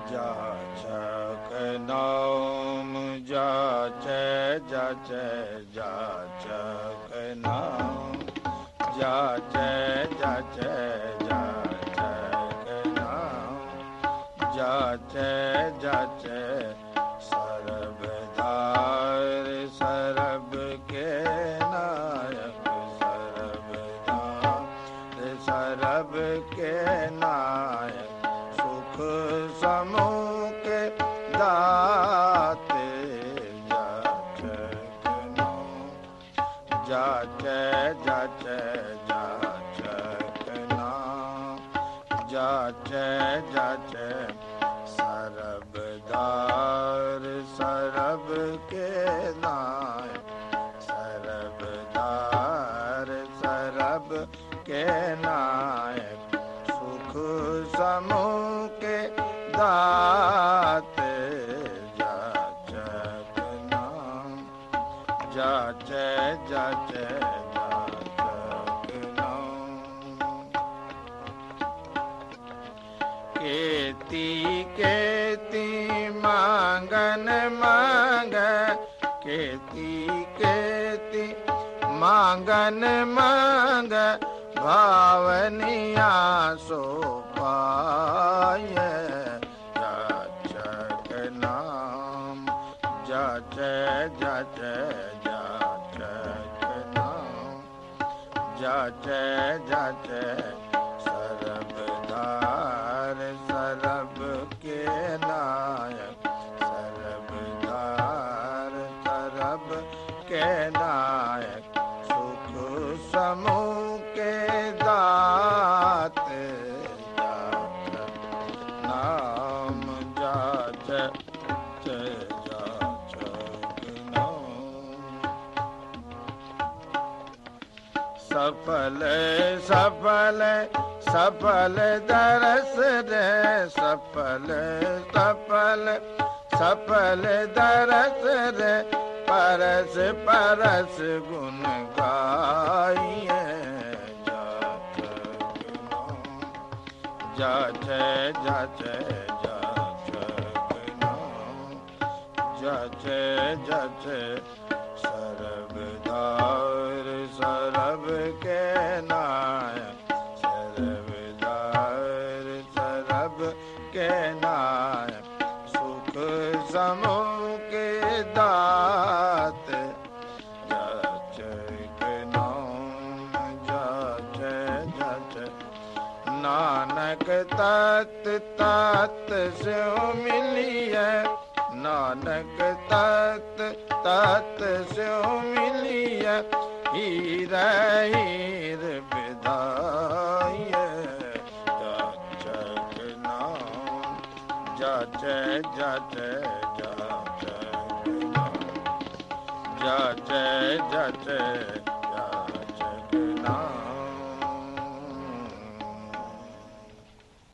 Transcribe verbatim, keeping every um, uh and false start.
जाचक नाम जाचे जाचे जाचक नाम जाचे जाचे जाचक नाम जाचे जाचे सरबदार सरब के नायक सरबदार सरब के नायक सुख समूह के दाते जाचक नाम जाचे जाचे जाचक नाम जाचे जाचे सरबदार सरब के नायक सरबदार सरब के नायक सुख समूह के दाते जाचक नाम जाचे जाचे जाचक नाम केती केती मांगन मांग केती केती मांगन मांग भावनिया सो पाय जाचक नाम जाचे जाचे जाचक नाम जाचे जाचे सरबदार सरब के नायक सरबदार सरब के नायक सुख समूह के दाते जाचक नाम जाचे जाचक नाम सफल सफल सफल दरस रे सफल सफल सफल दरस रे परस परस गुण गाइए जाचक नाम जाचे जाचे जाचक नाम जाचे जाचे सरबदार सरब के नायक सरबदार सरब के नायक सुख समूह के दाते जाचक नाम जाचे जाचे नानक तत् तत् से मिलिए नानक तत् तत् से मिलिए हीर हीर विधाय जाचक नाम जाचे जाचे जाचक नाम जाचे जाचे